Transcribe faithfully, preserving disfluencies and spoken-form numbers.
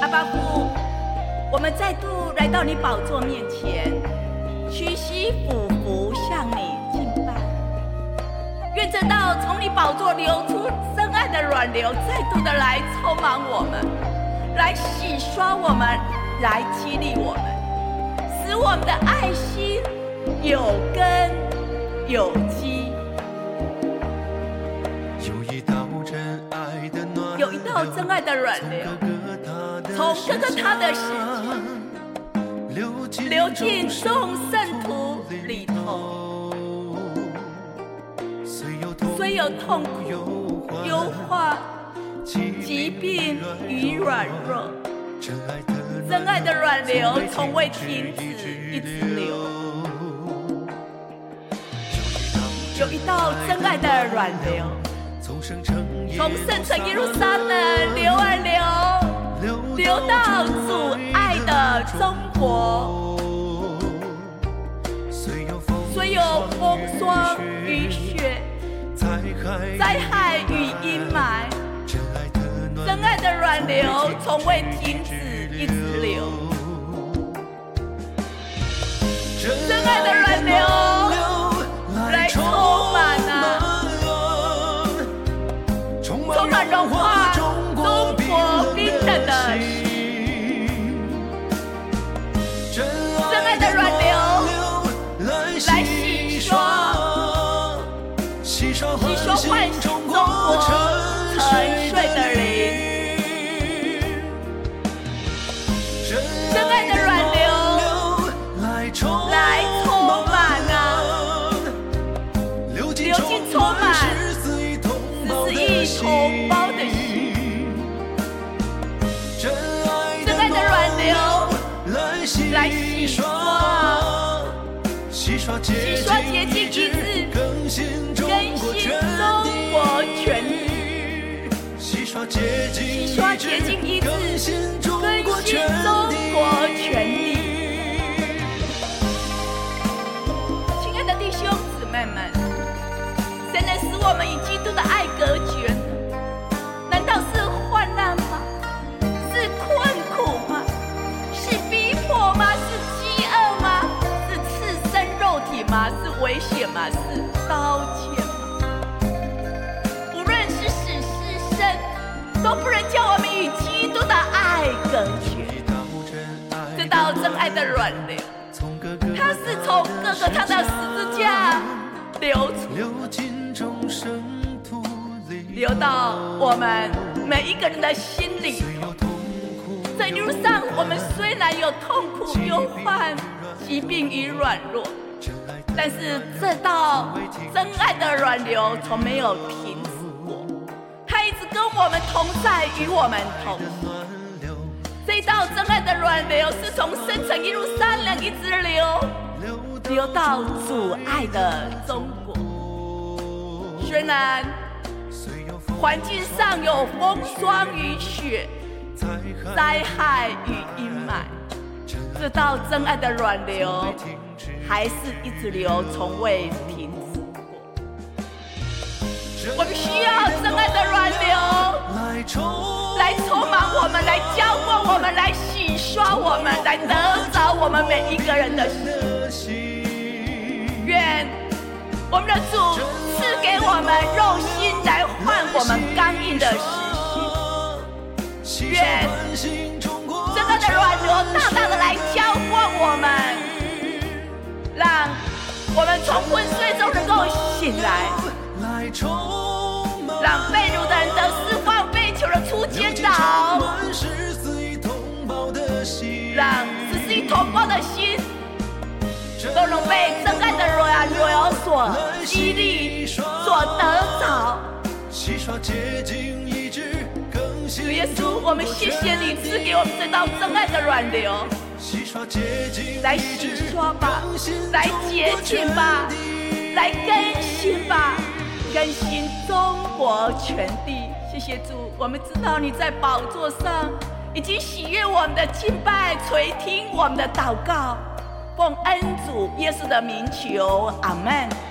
爸父，我们再度来到你宝座面前，屈膝俯伏向你敬拜。愿这道从你宝座流出真爱的软流，再度的来充满我们，来洗刷我们，来激励我们，使我们的爱心有根有基。 有一道真爱的暖流， 有一道真爱的软流，从哥哥他的世界流进众圣徒里头。虽有痛苦、忧患、疾病与软弱，真爱的软流从未停止，一直流。有一道真爱的软流，从圣城耶路撒冷流啊流，流到主爱的中国。虽有风霜雨雪，灾害与阴霾，真爱的软流从未停止，一直流。真爱的软流来充满啊，充满融化中国冰冷的心。真爱的软流来洗刷，洗刷唤醒中国沉睡的灵。真爱的软流来充满啊，流进充满十四亿同胞的心。真爱的软流来洗刷，洗刷洁净一致，更新中国全力。洗刷洁净一致，更新中国全力。亲爱的弟兄姊妹们，谁能使我们与基督的爱隔绝？难道是患难吗？是困苦吗？是逼迫吗？是饥饿吗？是刺身肉体吗？是危险吗？是刀剑吗？无论是死是生，都不能叫我们与基督的爱隔绝。这道真爱的软流，它是从各个他的十字架流出，流到我们每一个人的心里头。在一路上，我们虽然有痛苦、忧患、疾病与软弱，但是这道真爱的软流从没有停止过，它一直跟我们同在，与我们同行。这道真爱的软流是从圣城耶路撒冷一直流，流到主爱的中国。虽然环境上有风霜雨雪、灾害与阴霾，这道真爱的软流还是一直流，从未停止过。我们需要真爱的软流来充满我们，来浇灌我们，来洗刷我们，来得着我们每一个人的心。愿我们的主赐给我们肉心，来换我们刚硬的实心。愿真爱的软流大大的来浇灌我们，让我们从昏睡中能够醒来，让被掳的人得释放，被囚的出监牢，让十四亿同胞的心都能被真爱的软流所激励，所得着。主耶稣，我们谢谢你赐给我们这道真爱的软流，来洗刷吧，来洁净吧，来更新吧，更新中国全地。谢谢主，我们知道你在宝座上已经喜悦我们的敬拜，垂听我们的祷告，奉恩主耶稣的名求，阿们。